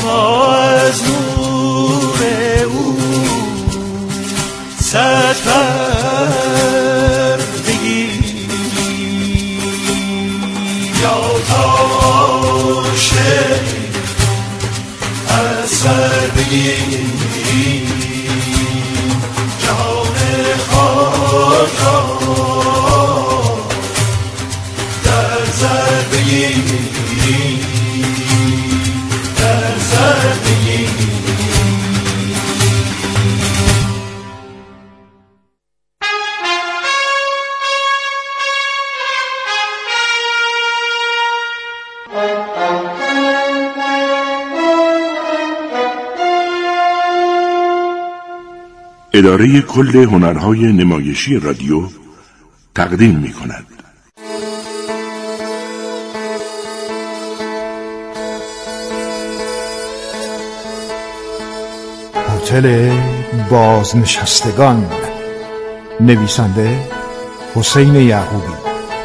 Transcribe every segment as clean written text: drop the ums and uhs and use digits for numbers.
تا از نور او سفر بگیری یا تا عاشق از سر بگیری جهان خود را در سر بگیری در سر بگیری. اداره کل هنرهای نمایشی رادیو تقدیم می‌کند. هتل بازنشستگان، نویسنده حسین یعقوبی،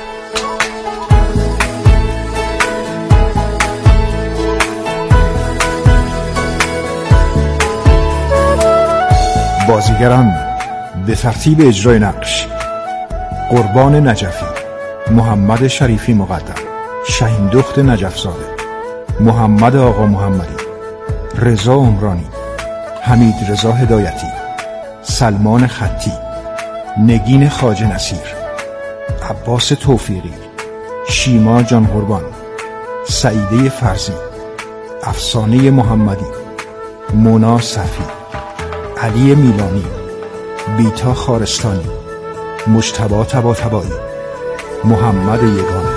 بازیگران به ترتیب اجرای نقش: قربان نجفی، محمد شریفی مقدم، شهین دخت نجفزاده، محمد آقا محمدی، رضا عمرانی، حمید رضا هدایتی، سلمان خطی، نگین خواجه نصیر، عباس توفیقی، شیما جان قربان، سعیده فرزی، افسانه محمدی، مونا صفی، علی میلانی، بیتا خارستانی، مجتبی طباطبایی، محمد یگانه.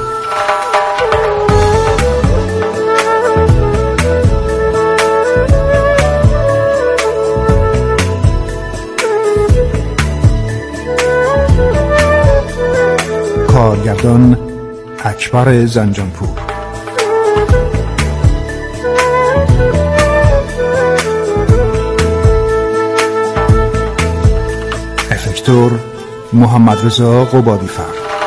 کارگردان اکبر زنجانپور. افکتور محمد رضا قبادی‌فر.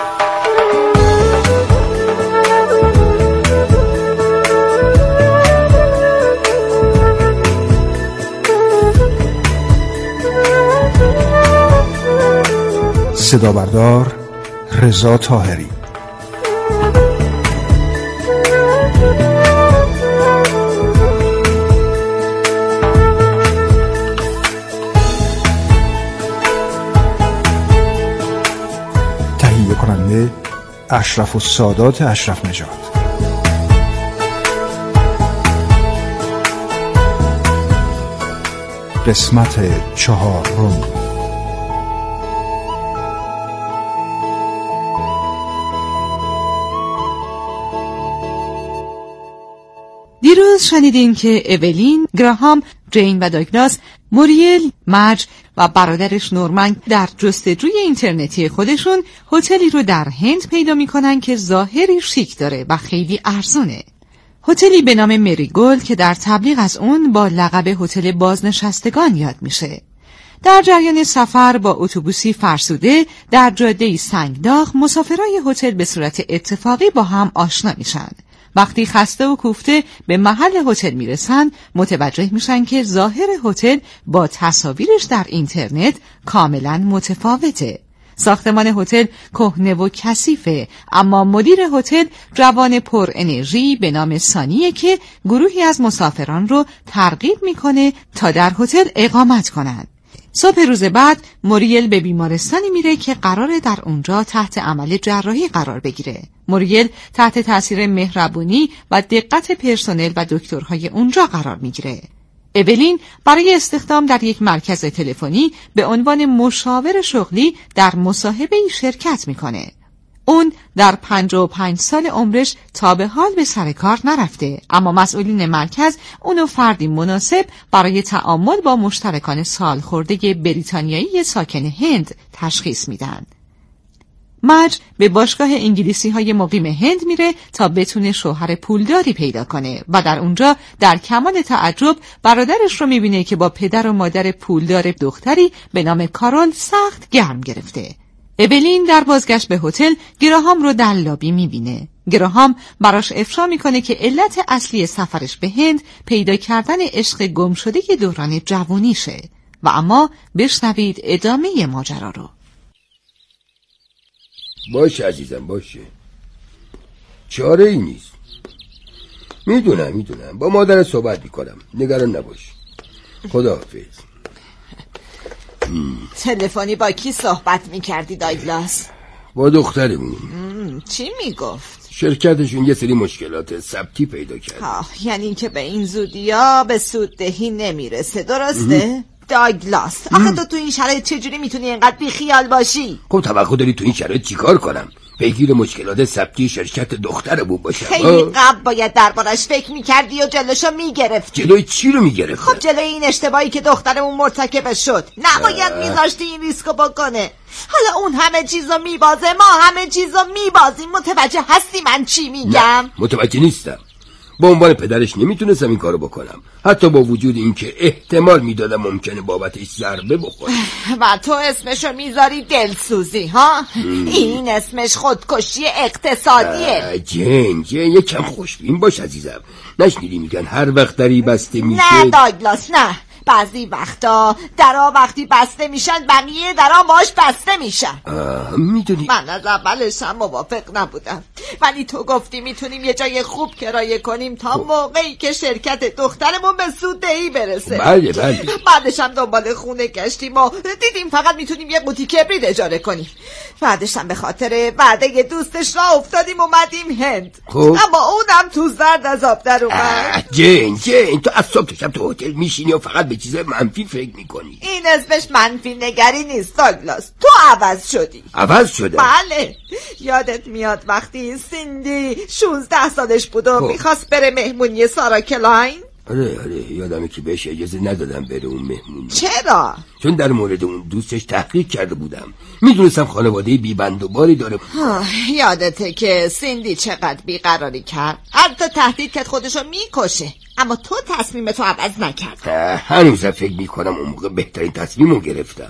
صدا بردار رضا طاهری. تهیه کننده اشرف السادات اشرف نژاد. قسمت 4. دیروز شنیدین که اولین، گراهام، جین و داگلاس، موریل، مج و برادرش نورمن در جستجوی اینترنتی خودشون هتلی رو در هند پیدا میکنن که ظاهری شیک داره و خیلی ارزونه. هتلی به نام مریگولد که در تبلیغ از اون با لقب هتل بازنشستگان یاد میشه. در جریان سفر با اتوبوسی فرسوده در جاده سنگداغ مسافرای هتل به صورت اتفاقی با هم آشنا میشن. وقتی خسته و کوفته به محل هتل میرسن متوجه میشن که ظاهر هتل با تصاویرش در اینترنت کاملا متفاوته. ساختمان هتل کهنه و کثیفه، اما مدیر هتل جوان پر انرژی به نام سانیه که گروهی از مسافران رو ترغیب میکنه تا در هتل اقامت کنند. صبح روز بعد موریل به بیمارستانی میره که قراره در اونجا تحت عمل جراحی قرار بگیره. موریل تحت تاثیر مهربونی و دقت پرسنل و دکترهای اونجا قرار میگیره. اولین برای استخدام در یک مرکز تلفنی به عنوان مشاور شغلی در مصاحبه‌ای شرکت میکنه. اون در 55 سال عمرش تا به حال به سر کار نرفته، اما مسئولین مرکز اونو فردی مناسب برای تعامل با مشترکان سالخورده بریتانیایی ساکن هند تشخیص میدن. مج به باشگاه انگلیسی‌های مقیم هند میره تا بتونه شوهر پولداری پیدا کنه و در اونجا در کمال تعجب برادرش رو میبینه که با پدر و مادر پولدار دختری به نام کارول سخت گرم گرفته. اولین در بازگشت به هتل گراهام رو در لابی میبینه. گراهام براش افشا میکنه که علت اصلی سفرش به هند پیدا کردن عشق گم شده دوران جوانیشه و اما بشنوید ادامه ماجرا رو. باشه عزیزم باشه، چاره ای نیست. میدونم با مادر صحبت میکنم، نگران نباش. خداحافظ. تلفنی با کی صحبت میکردی داگلاس؟ با دخترمون. چی میگفت؟ شرکتشون یه سری مشکلات ثبتی پیدا کرد. یعنی که به این زودیا به سوددهی نمیرسه، درسته؟ داگلاس آخه تو این شرایط چجوری میتونی اینقدر بیخیال باشی؟ خب توقع داری تو این شرایط چیکار کنم؟ پیگیر مشکلات ثبتی شرکت دخترمون باشم؟ خیلی قبل باید دربارش فکر میکردی و جلوشو میگرفتی. جلوی چی رو میگرفتم؟ خب جلوی این اشتباهی که دخترمون مرتکبش شد. نباید میذاشتی این ریسکو بکنه. حالا اون همه چیزو میبازه، ما همه چیزو میبازیم. متوجه هستی من چی میگم؟ نه متوجه نیستم. با عنوان پدرش نمیتونستم این کارو بکنم، حتی با وجود اینکه احتمال میدادم ممکنه بابتش ضربه بخوره. و تو اسمشو میذاری دلسوزی ها؟ این اسمش خودکشی اقتصادیه. جن یکم خوشبین باش عزیزم. نشنیدی میگن هر وقت دری بسته میشه؟ نه داگلاس نه، بعضی وقتا درا وقتی بسته میشن بقیه درا باش بسته میشن. میدونی من از اولش هم موافق نبودم، ولی تو گفتی میتونیم یه جای خوب کرایه کنیم تا موقعی که شرکت دخترمون به سوددهی برسه. بله بعدش هم دنبال خونه گشتیم و دیدیم فقط میتونیم یه قوطی کبریت اجاره کنیم. بعدش هم به خاطر وعده دوستش راه افتادیم اومدیم هند. اما اونم تو زرد از آب در اومد. جن تو از صبح تا شب تو هتل میشینی و فقط به چیز منفی فکر میکنی. این اسمش منفی نگری نیست داگلاس، تو عوض شدی. عوض شده؟ بله. یادت میاد وقتی سیندی 16 سالش بود و میخواست بره مهمونی سارا کلاین؟ آره یادمه که بهش اجازه ندادم بره اون مهمونی. چرا؟ چون در مورد اون دوستش تحقیق کرده بودم، میدونستم خانواده بی‌بندوباری داره. یادته که سیندی چقدر بیقراری کرد، حتی تهدید کرد خودشو میکشه، اما تو تصمیمتو عوض نکرد. هنوزم فکر میکنم اون موقع بهترین تصمیمو گرفتم.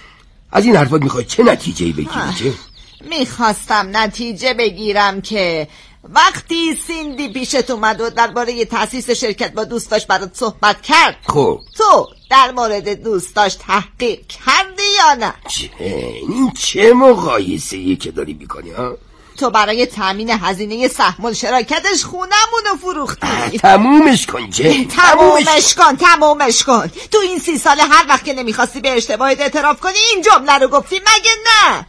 از این حرفات میخوای چه نتیجه‌ای بگیری؟ چه؟ میخواستم نتیجه بگیرم که وقتی سیندی پیشت اومد و درباره تأسیس شرکت با دوستاش برات صحبت کرد، خب تو در مورد دوستاش تحقیق کردی یا نه؟ این چه مقایسه‌ای که داری میکنی ها؟ تو برای تامین هزینه سهم شراکتش خونمونو فروختی. تمومش کن چه؟ تمومش کن. تو این 30 ساله هر وقت که نمیخواستی به اشتباهت اعتراف کنی این جمله رو گفتی، مگه نه؟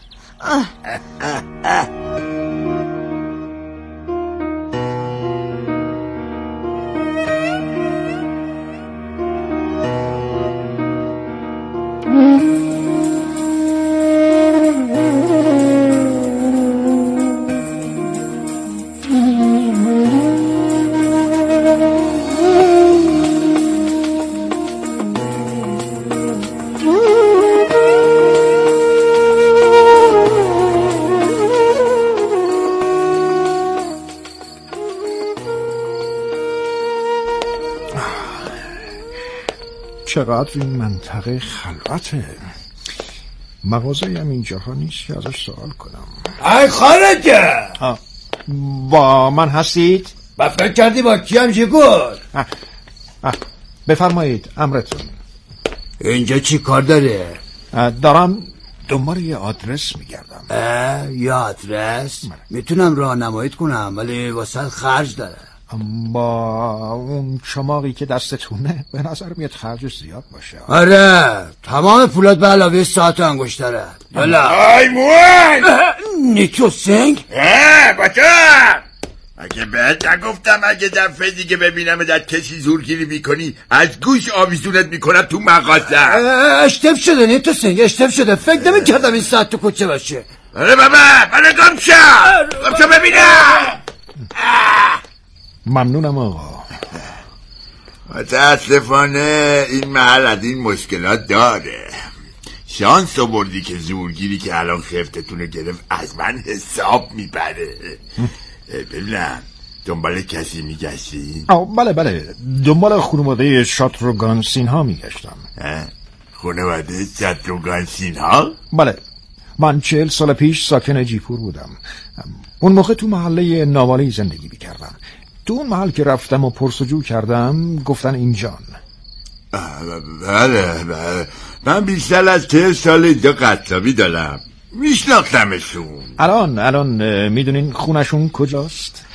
چقدر این منطقه خلوته. مغازه هم اینجاها نیست که ازش سوال کنم. ای خارجه با من هستید؟ با فکر کردی با کیم چیکار؟ بفرمایید امرتون. اینجا چی کار داره؟ دارم دنبال یه آدرس میگردم. یه آدرس؟ میتونم راهنماییت کنم ولی واسه خرج داره. با اون چماقی که دستتونه به نظر میاد خرجش زیاد باشه. آره تمام پولات به علاوه ساعت و انگشتره. یالا ای موان نیکو سنگ؟ بچه اگه بهت نگفتم اگه دفعه دیگه ببینم در کسی زورگیری میکنی از گوش آویزونت میکنم تو مغازه. اشتف شده نیکو سنگ، اشتف شده. فکر نمیکردم این ساعت تو کوچه باشه. آره بابا من گمشم ببینم. ممنونم آقا. متاسفانه این محل از این مشکلات داره. شانس آوردی که زورگیری که الان خفتتونو گرفت از من حساب میبره. ببینم دنبال کسی میگشتی؟ بله دنبال خانواده شاتروگان سینها میگشتم. خانواده شاتروگان سینها؟ بله من 40 سال پیش ساکن جیپور بودم. اون موقع تو محله ناوالی زندگی میکردم. تو اون محل که رفتم و پرسجو کردم گفتن اینجان. بله من بیشتر از 40 سال اینجا قصابی دارم، میشناختمشون. الان میدونین خونشون کجاست؟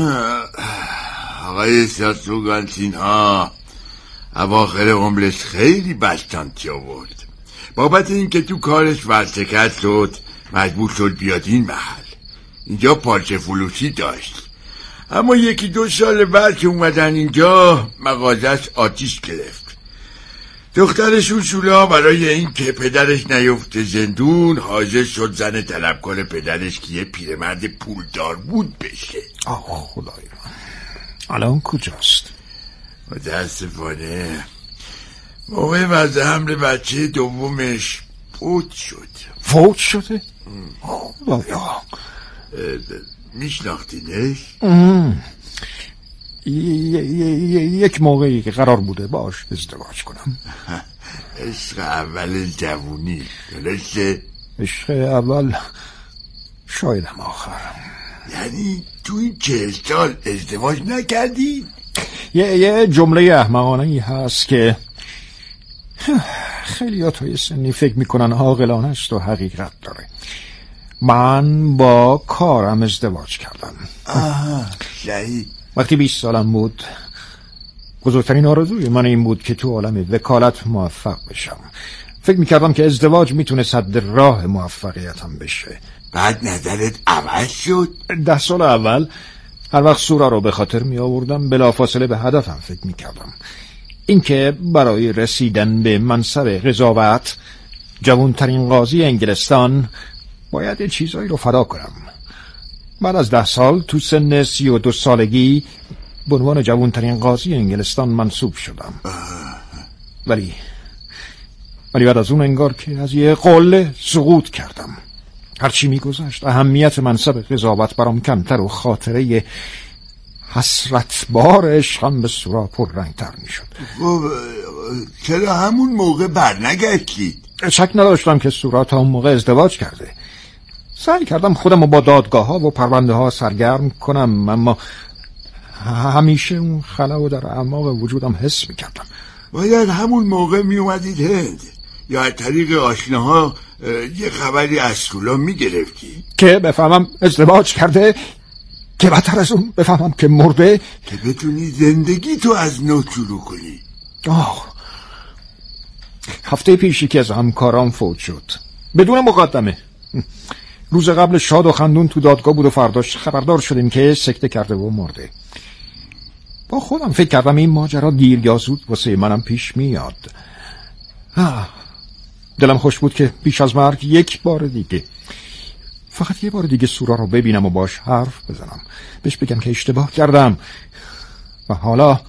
آقای ساتروگانسین ها اواخر عمرش خیلی بستانتی آورد. بابت این که تو کارش ورشکست شد مجبور شد بیاد این محل. اینجا پارچه فروشی داشت، اما 1-2 سال بعد که اومدن اینجا مغازش آتیش گرفت. دخترشون شولا برای این که پدرش نیفته زندون حاضر شد زن طلبکار پدرش که یه پیرمرد پولدار بود بشه. خدای من، الان کجاست؟ متاسفانه موقع وضع حمل بچه دومش فوت شد. فوت شده؟ خدایا. میشناختینش؟ یک موقعی که قرار بوده باش ازدواج کنم. عشق اول جوونی، درسته؟ عشق اول شاید هم آخر. یعنی تو این 40 سال ازدواج نکردی؟ یه جمله احمقانه‌ای هست که خیلی ها توی سنی فکر میکنن عاقلانه است و حقیقت داره. من با کارم ازدواج کردم. صحیح. وقتی 20 سالم بود بزرگترین آرزوی من این بود که تو عالم وکالت موفق بشم. فکر میکردم که ازدواج میتونه صد راه موفقیتم بشه. بعد نظرت عوض شد؟ 10 سال اول هر وقت سورا رو به خاطر می آوردم بلافاصله به هدفم فکر میکردم، اینکه برای رسیدن به منصب قضاوت جوانترین قاضی انگلستان باید چیزایی رو فدا کنم. بعد از 10 سال تو سن 32 سالگی به عنوان جوانترین قاضی انگلستان منصوب شدم. ولی بعد از اون انگار که از یه قله سقوط کردم. هرچی میگذشت اهمیت منصب قضاوت برام کمتر و خاطره حسرت بار عشقم به سورا پررنگتر میشد. چرا همون موقع برنگشتید؟ شک نداشتم که سورا تا اون موقع ازدواج کرده. سعی کردم خودم رو با دادگاه ها و پرونده ها سرگرم کنم، اما همیشه اون خلا و در اعماق وجودم حس میکردم. باید همون موقع میومدید هند یا از طریق آشناها یه خبری از سولا میگرفتی که بفهمم ازدواج کرده، که بدتر از اون بفهمم که مرده، که بتونی زندگی تو از نو شروع کنی. هفته پیشی که از همکارام فوت شد بدون مقدمه. روز قبل شاد و خندون تو دادگاه بود و فرداش خبردار شدیم که سکته کرده و مرده. با خودم فکر کردم این ماجرا دیر یا زود واسه منم پیش میاد. دلم خوش بود که پیش از مرگ یک بار دیگه، فقط یه بار دیگه سورا رو ببینم و باش حرف بزنم، بهش بگم که اشتباه کردم. و حالا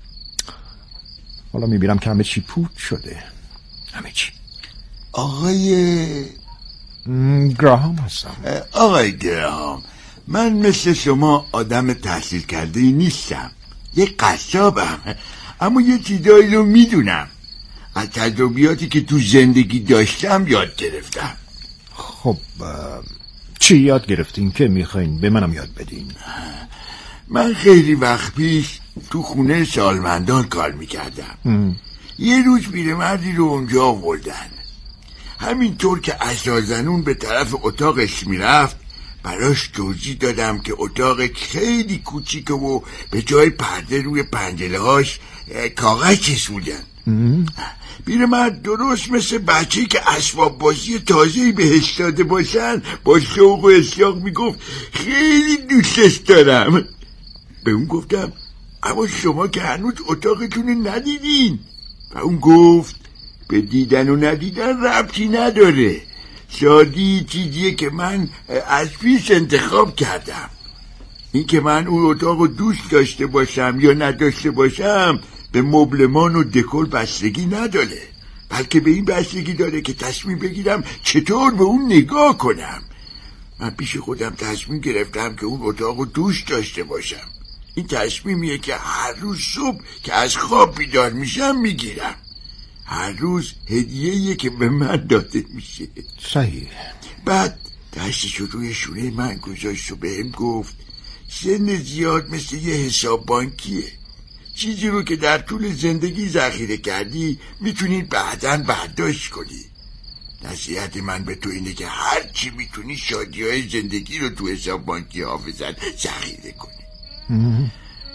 میبینم که همه چی پوچ شده. همه چی. آقای گراهام هستم. آقای گراهام، من مثل شما آدم تحصیل کرده نیستم، یک قصابم، اما یه چیزایی رو میدونم. از تجربیاتی که تو زندگی داشتم یاد گرفتم. خب چی یاد گرفتین که میخواین به منم یاد بدین؟ من خیلی وقت پیش تو خونه سالمندان کار میکردم. یه روز پیرمردی رو اونجا آوردن. همینطور که عصازنون به طرف اتاقش میرفت براش توضیح دادم که اتاق خیلی کوچیکه و به جای پرده روی پنجره‌هاش کاغذ چسبوندن. پیرمرد درست مثل بچه‌ای که اسباب بازی تازه‌ای بهش داده باشن با شوق و اشتیاق میگفت خیلی دوستش دارم. به اون گفتم اما شما که هنوز اتاقتون ندیدین. و اون گفت به دیدن و ندیدن ربطی نداره، شادی چیزیه که من از پیش انتخاب کردم. این که من اون اتاق رو دوست داشته باشم یا نداشته باشم به مبلمان و دکور بستگی نداره، بلکه به این بستگی داره که تصمیم بگیرم چطور به اون نگاه کنم. من پیش خودم تصمیم گرفتم که اون اتاق رو دوست داشته باشم. این تصمیمیه که هر روز صبح که از خواب بیدار میشم میگیرم. هر روز هدیه‌ایه که به من داده میشه. صحیح. بعد دستشو روی شونه من گذاشت و بهم گفت سن زیاد مثل یه حساب بانکیه، چیزی رو که در طول زندگی ذخیره کردی میتونی بعداً برداشت کنی. نصیحت من به تو اینه که هر چی میتونی شادی‌های زندگی رو تو حساب بانکی حافظت ذخیره کنی.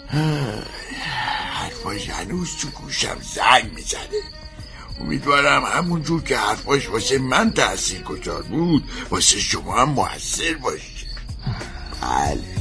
حرفاش هنوز تو گوشم زنگ میزنه. امیدوارم همونجور که حرفاش واسه من تاثیرگذار بود واسه شما هم موثر باشه. بله.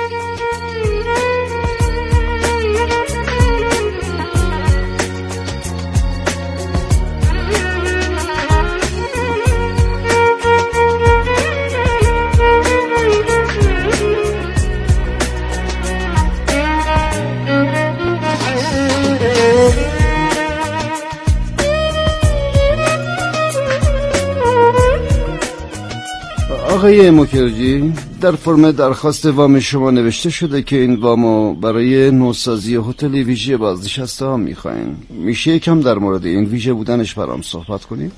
آقای مکرجی، در فرم درخواست وام شما نوشته شده که این وامو برای نوسازی هتل ویژه بازنشسته ها میخواین. میشه یکم در مورد این ویژه بودنش برام صحبت کنید؟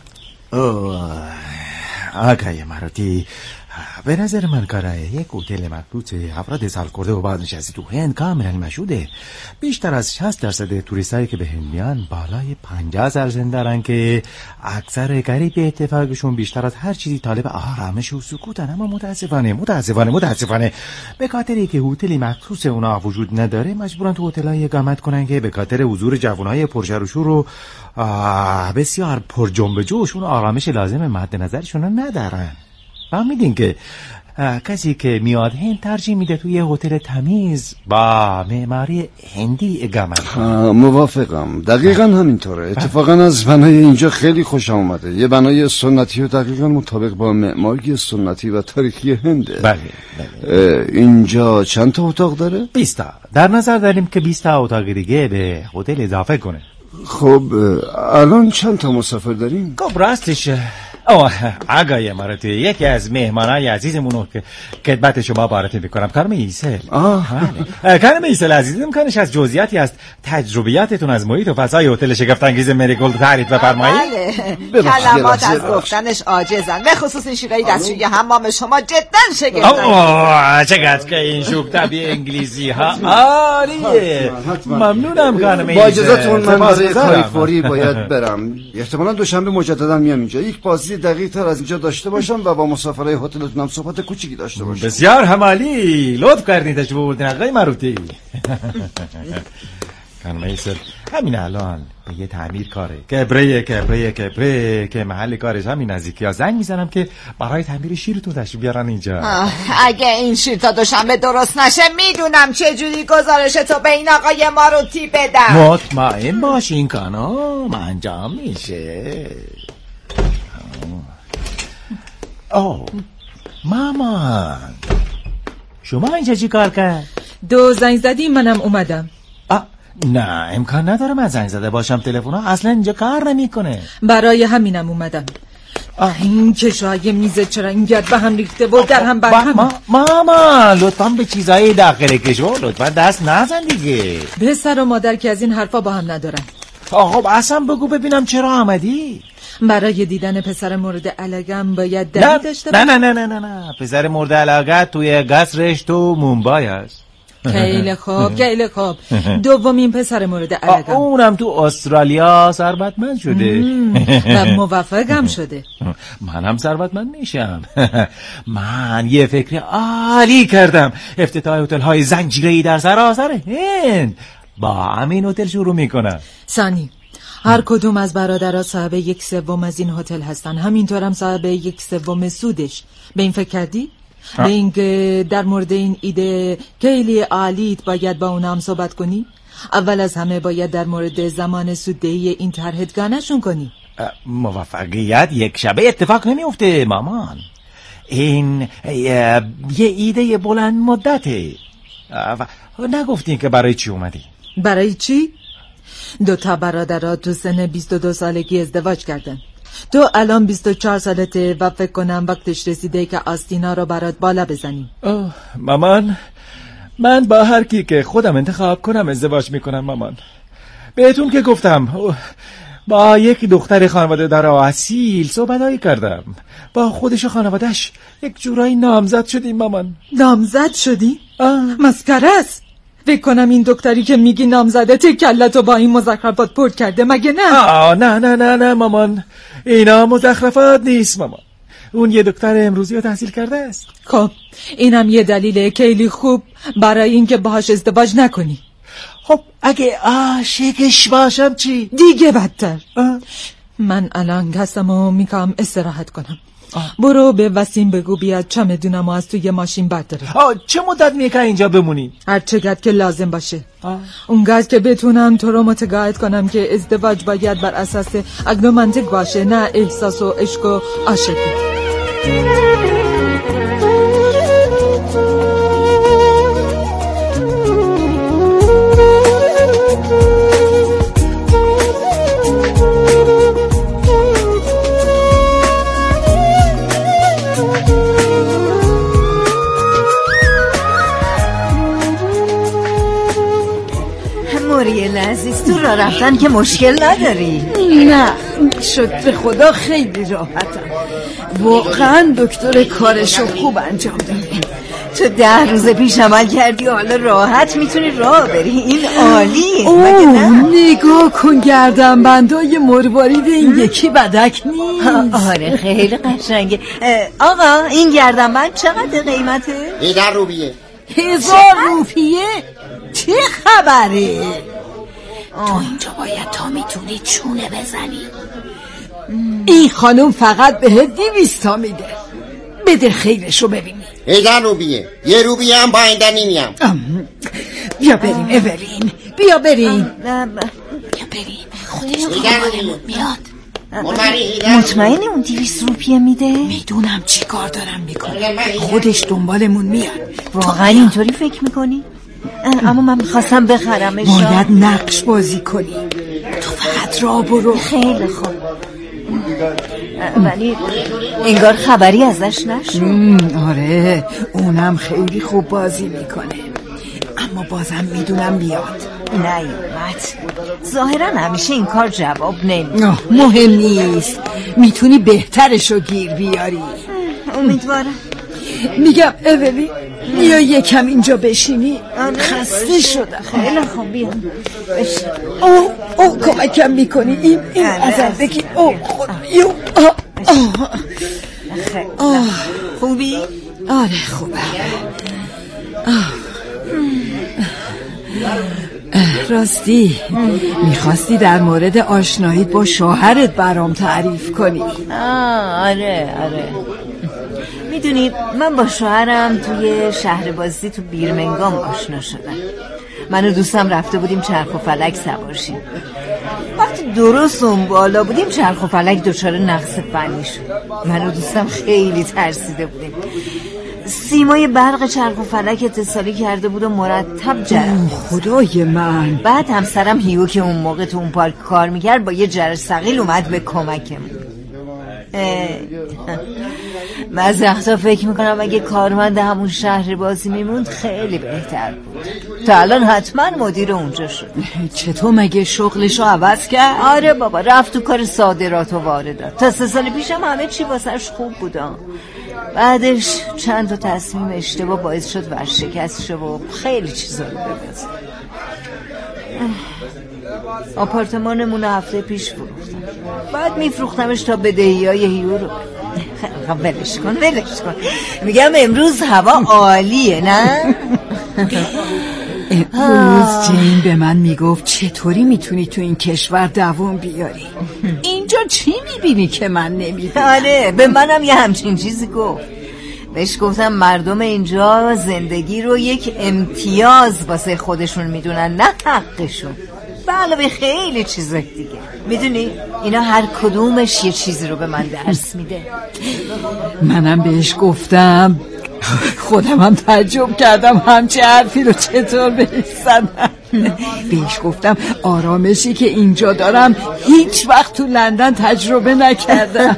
آقای مراتی، به نظر من کارای یک هتل مخصوص افراد سالخورده و بازنشسته تو هند کاملا مشهوده. بیشتر از 60% توریستایی که به هند میان بالای 50 سال سن دارن که اکثر قریب به اتفاقشون بیشتر از هر چیزی طالب آرامش و سکوتن. اما متاسفانه به خاطری که هتلی مخصوص اونا وجود نداره مجبورن تو هتل‌های اقامت کنن که به خاطر حضور جوانای پرشر و شور و بسیار پر جنب و جوش اون آرامش لازم مد نظرشون ندارن. فهمیدین که کسی که میاد هند ترجیح میده توی هتل تمیز با معماری هندی اقامت کنه. موافقم، دقیقا همینطوره. اتفاقا از بنای اینجا خیلی خوشم اومده. یه بنای سنتی و دقیقا مطابق با معماری سنتی و تاریخی هنده. بله. اینجا چند تا اتاق داره؟ 20 تا. در نظر داریم که 20 تا اتاق دیگه به هتل اضافه کنه. خب الان چند تا مسافر داریم؟ خب راستش آقای مراتی، یکی از مهمانای عزیزمونو که خدمت شما معرفی میکنم، خانم ایسل. خانم ایسل عزیز، امکانش از جزئیاتی از تجربیاتتون از محیط و فضای هتل شگفت انگیز مریگولد تعریف بفرمایید؟ بله، کلمات از گفتنش عاجزن، به خصوص این شیرای دستشویی حمام شما جدا شگفت‌انگیزه. چقدر که این شوک طبیع انگلیسی ها عالیه. ممنونم خانم ایسل. با اجازهتون من برای کاری فوری باید برم. احتمالاً دوشنبه مجددا میام اینجا. یک بازی دقیق تر از اینجا داشته باشم و با مسافرای هتلتون هم صحبت کوچیکی داشته باشم. بسیار همالی، لطف کردید تشریف آوردین آقای مروتی. خانم ایسل، همین الان یه تعمیر کاره کبره که محل کارش همین نزدیکی ها زنگ میزنم که برای تعمیر شیرتون تشریف بیارن اینجا. اگه این شیر تا دوشنبه درست نشه میدونم چه جوری گزارشتو به این آقای ماروتی بدم. مطمئن باشین خانم انجام میشه. مامان، شما اینجا چی کار کرد؟ 2 زنگ زدی منم اومدم. نه امکان نداره من زنگ زده باشم، تلفن ها اصلا اینجا کار نمیکنه. برای همینم اومدم. این کشوهای میزه چرا اینگرد به هم ریخته و در هم بر هم. ماما لطفا به چیزای داخل کشو لطفا دست نزن دیگه. پسر و مادر که از این حرفا با هم ندارن. خب اصلا بگو ببینم چرا آمدی؟ برای دیدن پسر مورد علاقم باید دلیل داشته باشم. نه پسر مورد علاقه توی قصرش تو مومبای است. خیلی خوب دومین پسر مورد علاقم اونم تو استرالیا ثروتمند شده و موفقم شده. منم ثروتمند میشم. من یه فکر عالی کردم، افتتاح هتل های زنجیره‌ای در سراسر هند. با همین هتل شروع میکنم. ثانی، هر کدوم از برادرها صاحب 1/3 از این هتل هستن، همینطورم صاحب 1/3 سودش. به این فکر کردی؟ به این که در مورد این ایده خیلی عالیت باید با اونا هم صحبت کنی؟ اول از همه باید در مورد زمان سوددهی این طرح گانه‌شون کنی. موفقیت یک شبه اتفاق نمیفته مامان. این یه ایده بلند مدته. نگفتین که برای چی اومدی؟ برای چی؟ 2 برادرها تو سن 22 سالگی ازدواج کردن. تو الان 24 سالته و فکر کنم وقتش رسیده که آستینا رو برات بالا بزنیم. مامان، من با هر کی که خودم انتخاب کنم ازدواج میکنم مامان. بهتون که گفتم با یک دختر خانواده دار اصیل صحبتایی کردم. با خودش و خانوادهش یک جورایی نامزد شدیم مامان. نامزد شدی؟ مسخره است. فکر کنم این دکتری که میگی نامزدت کلتو با این مزخرفات پر کرده، مگه نه؟ نه نه نه نه مامان، اینا مزخرفات نیست مامان. اون یه دکتر امروزی رو تحصیل کرده است. خب اینم یه دلیله خیلی خوب برای اینکه باهاش ازدواج نکنی. خب اگه عاشقش باشم چی؟ دیگه بدتر. من الان قسمو میکنم استراحت کنم. برو به وسیم بگو بیاد چمدونمو از توی ماشین برداره. چه مدت میگه اینجا بمونی؟ هر چقدر که لازم باشه. اونقدر که بتونم تو رو متقاعد کنم که ازدواج باید بر اساس عقل و منطق باشه، نه احساس و عشق و عاشقی. موریل عزیز، تو راه رفتن که مشکل نداری؟ نه، شکر خدا خیلی راحتم. واقعا دکتر کارشو خوب انجام داده. تو 10 روز پیش عمل کردی و حالا راحت میتونی راه بری. این عالیه. مگه نه؟ نگاه کن گردن بندای مروارید این یکی بدک نیست. آره خیلی قشنگه. آقا این گردن بند چقدر قیمته؟ 1000 روپیه. 1000 روپیه؟ چه خبره؟ تو اینجا باید تا میتونی چونه بزنی. این خانم فقط بهت 200 تا میده. بده خیرشو ببینی. 1000 روپیه. 1 روپیه هم با این نمیم. بیا بریم اولین، بیا بریم. بیا بریم. خودش دنبالمون میاد. مطمئنی اون 200 روپیه میده؟ میدونم چی کار دارم میکنه. خودش دنبالمون میاد. واقعا اینطوری فکر میکنی؟ اما من میخواستم بخرمش. باید نقش بازی کنی. تو فقط راه برو. خیلی خوب. ولی انگار خبری ازش نشد. آره اونم خیلی خوب بازی میکنه، اما بازم میدونم میاد. نیومد. ظاهرا همیشه این کار جواب نمیده. مهم نیست، میتونی بهترشو گیر بیاری. امیدوارم. میگم اولی بیا یکم اینجا بشینی. خسته شدم. خیلی خوب بیا بشین. او کمکم میکنی. این ازم بگی. خود خوبی؟ آره خوبم. راستی میخواستی در مورد آشناییت با شوهرت برام تعریف کنی. آره میدونی من با شوهرم توی شهر بازی تو بیرمنگام آشنا شدم. من و دوستم رفته بودیم چرخ و فلک سوار شیم. وقتی درست اون بالا بودیم چرخ و فلک دچار نقص فنی شد. من و دوستم خیلی ترسیده بودیم. سیمای برق چرخ و فلک اتصالی کرده بود و مرتب جرقه. خدای من. بعد همسرم هیو که اون موقع تو اون پارک کار میکرد با یه جرس ثقیل اومد به کمکمون. بعضی وقتا فکر میکنم اگه کارمند همون شهر بازی میموند خیلی بهتر بود. تا الان حتما مدیر اونجا شد. چطور مگه شغلشو عوض کرد؟ آره بابا رفت تو کار صادرات و واردات. تا 3 سال پیشم همه چی واسش خوب بودا. بعدش چند تا تصمیم اشتباه باعث شد ورشکست شه و خیلی چیزا رو ببازه. آپارتمانمون هفته پیش فروختم. بعد میفروختمش تا بدهیای هیو رو. ولش کن. میگم امروز هوا عالیه نه؟ امروز جین به من میگفت چطوری میتونی تو این کشور دوام بیاری. اینجا چی میبینی که من نمیبینم؟ آره به منم یه همچین چیزی گفت. بهش گفتم مردم اینجا زندگی رو یک امتیاز واسه خودشون میدونن، نه حقشون. علاوه خیلی چیز دیگه. میدونی اینا هر کدومش یه چیزی رو به من درس میده. منم بهش گفتم، خودم هم تعجب کردم همچه حرفی رو چطور بهش زدم. بهش گفتم آرامشی که اینجا دارم هیچ وقت تو لندن تجربه نکردم.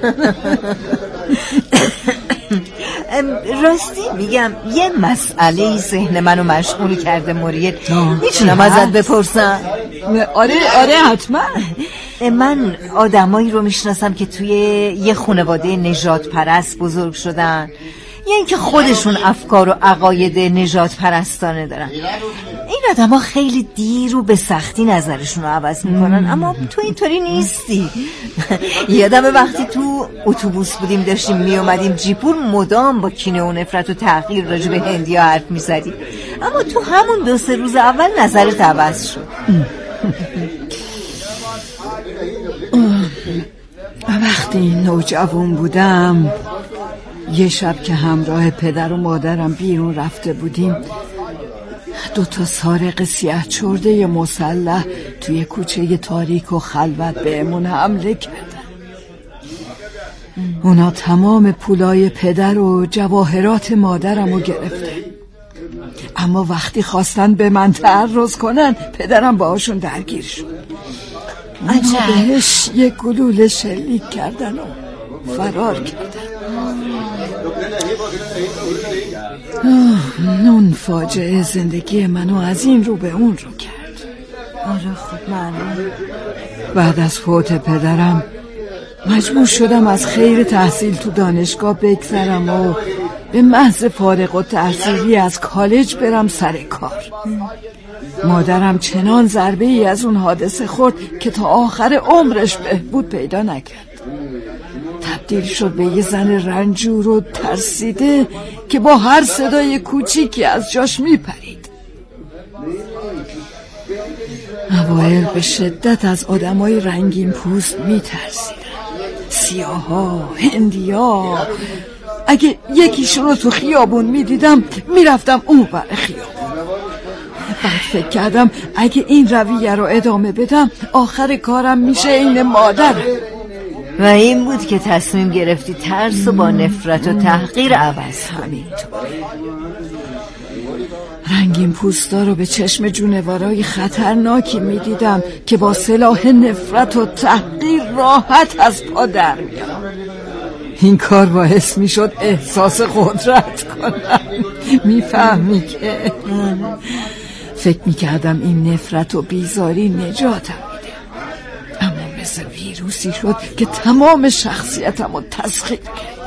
راستی میگم یه مسئله ذهن منو مشغول کرده موریل. میتونم ازت بپرسم؟ آره حتما. من آدمایی رو میشناسم که توی یه خانواده نژاد پرست بزرگ شدن، یا اینکه خودشون افکار و عقاید نژاد پرستانه دارن. این آدما خیلی دیر و به سختی نظرشون رو عوض میکنن، اما تو اینطوری نیستی. یادم وقتی تو اتوبوس بودیم داشتیم میومدیم جیپور، مدام با کینه و نفرت و تحقیر راجع به هندیا حرف میزدی، اما تو همون 2-3 روز اول نظرت عوض شد. وقتی نوجوان بودم، یه شب که همراه پدر و مادرم بیرون رفته بودیم، 2 سارق سیاه چرده مسلح توی کوچه تاریک و خلوت بهمون حمله کردن. اونا تمام پولای پدر و جواهرات مادرم رو گرفتن، اما وقتی خواستن به من تعرض کنن، پدرم باهاشون درگیر شد. بهش یک گلوله شلیک کردن و فرار کردن. اون فاجعه زندگی منو از این رو به اون رو کرد. آره خب معلوم. بعد از فوت پدرم مجبور شدم از خیر تحصیل تو دانشگاه بگذرم و به محض فارغ التحصیلی از کالج برم سر کار. مادرم چنان ضربه ای از اون حادثه خورد که تا آخر عمرش بهبود پیدا نکرد. تبدیل شد به یه زن رنجور و ترسیده که با هر صدای کوچیکی از جاش میپرید. اوایل به شدت از آدمای رنگین پوست میترسیدم. سیاها، هندیا. اگه یکیشون رو تو خیابون میدیدم میرفتم اون بر خیابون. بعد فکر کردم اگه این رویه رو ادامه بدم آخر کارم میشه این مادر. و این بود که تصمیم گرفتی ترس و با نفرت و تحقیر عوض. همینطوره. رنگین پوستا رو به چشم جونورای خطرناکی میدیدم که با سلاح نفرت و تحقیر راحت از پا در میان. این کار باعث میشد احساس قدرت کنم. میفهمی که فکر میکردم این نفرت و بیزاری نجاتم میده، اما مثل ویروسی شد که تمام شخصیتم رو تسخیر کرد.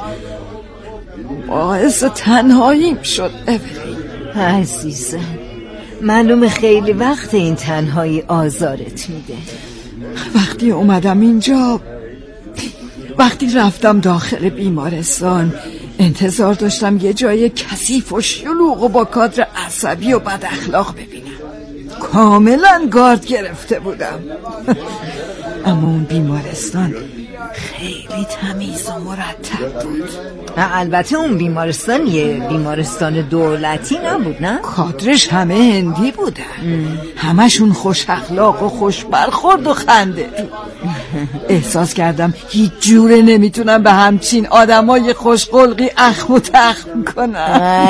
باعث تنهاییم شد. اولین عزیزم، معلومه خیلی وقت این تنهایی آزارت میده. وقتی اومدم اینجا، وقتی رفتم داخل بیمارستان، انتظار داشتم یه جای کثیف و شلوغ و با کادر عصبی و بد اخلاق ببینم. کاملا گارد گرفته بودم. اما اون بیمارستان خیلی تمیز و مرتب بود. البته اون بیمارستان یه بیمارستان دولتی نبود، نه؟ کادرش همه هندی بودن. همشون خوش اخلاق و خوش برخورد و خنده. احساس کردم هیچ جوره نمیتونم به همچین آدمای خوشقلقی اخم و تخم کنم.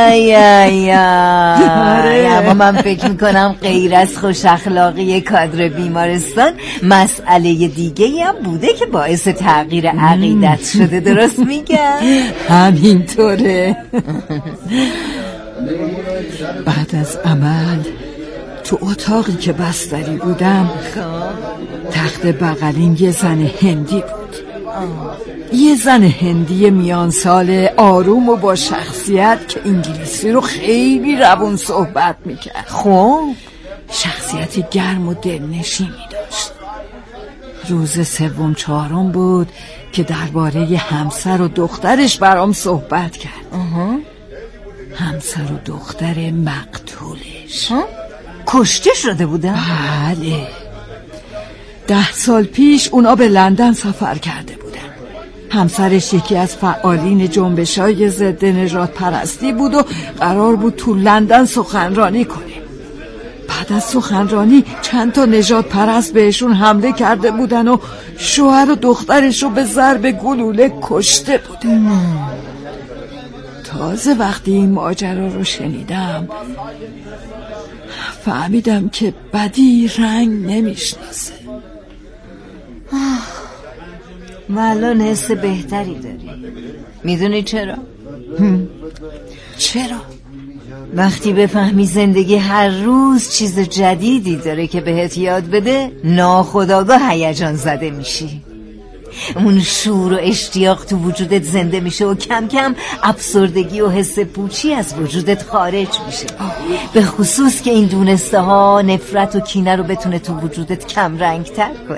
اما من فکر میکنم غیر از خوش اخلاقی کادر بیمارستان مسئله دیگه هم بوده که باعث تغییر عقیدت شده. درست میگم؟ همینطوره. بعد از عمل تو اتاقی که بستری بودم، تخت بغلین یه زن هندی بود. یه زن هندی میان سال، آروم و با شخصیت که انگلیسی رو خیلی روون صحبت میکرد. خب شخصیت گرم و دلنشینی داشت. روز 3-4 بود که درباره همسر و دخترش برام صحبت کرد. همسر و دختر مقتولش. کشته شده بودن؟ بله. 10 سال پیش اونا به لندن سفر کرده بودن. همسرش یکی از فعالین جنبش‌های ضد نژاد پرستی بود و قرار بود تو لندن سخنرانی کنه. بعد از سخنرانی چند تا نژاد پرست بهشون حمله کرده بودن و شوهر و دخترش رو به ضرب گلوله کشته بودن. تازه وقتی این ماجرا رو شنیدم فهمیدم که بدی رنگ نمیشناسه. الان حس بهتری داری. میدونی چرا؟ چرا؟ وقتی بفهمی زندگی هر روز چیز جدیدی داره که بهت یاد بده، ناخودآگاه هیجان زده میشی. اون شور و اشتیاق تو وجودت زنده میشه و کم کم افسردگی و حس پوچی از وجودت خارج میشه، به خصوص که این دونسته ها نفرت و کینه رو بتونه تو وجودت کم رنگ تر کنه.